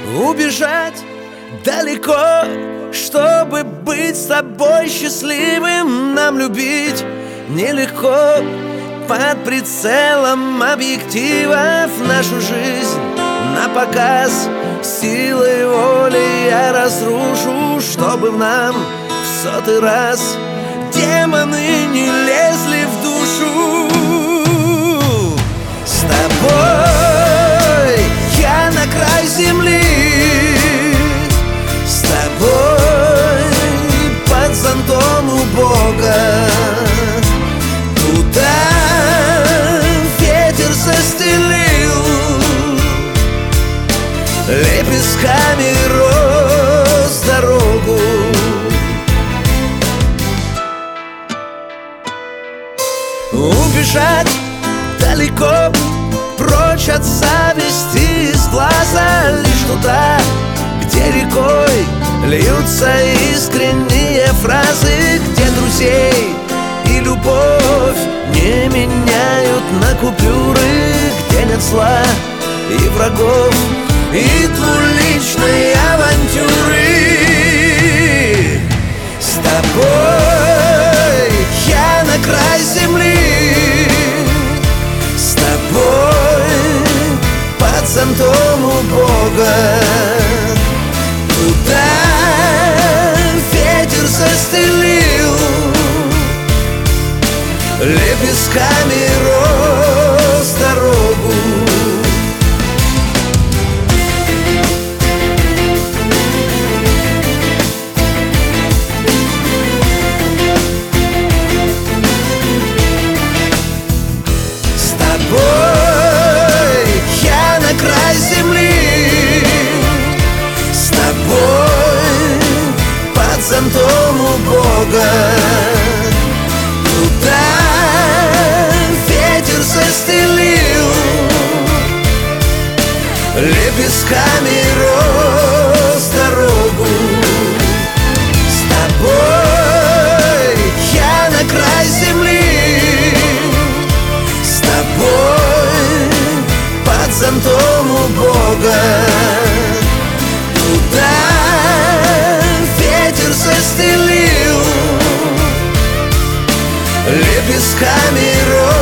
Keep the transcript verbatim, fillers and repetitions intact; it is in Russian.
Убежать далеко, чтобы быть с тобой счастливым. Нам любить нелегко, под прицелом объективов нашу жизнь на показ. Силой воли я разрушу, чтобы в нам в сотый раз демоны не лезли в душу. С тобой я на край земли, с тобой под зонтом у Бога. Туда ветер застелил лепестками роз дорогу. Убежать далеко, прочь от зависти из глаза, лишь туда, где рекой льются искренние фразы, где друзей и любовь не меняют на купюры, где нет зла и врагов и двуличной авантюры. С тобой я на край земли, с тобой под зонтом у Бога. Туда ветер застелил лепестками роз дорогу. С тобой я на край земли, с тобой под зонтом у Бога. Туда ветер застелил лепестками роз дорогу. С тобой я на край земли, с тобой под зонтом у Бога. Туда ветер застелил лепестками роз.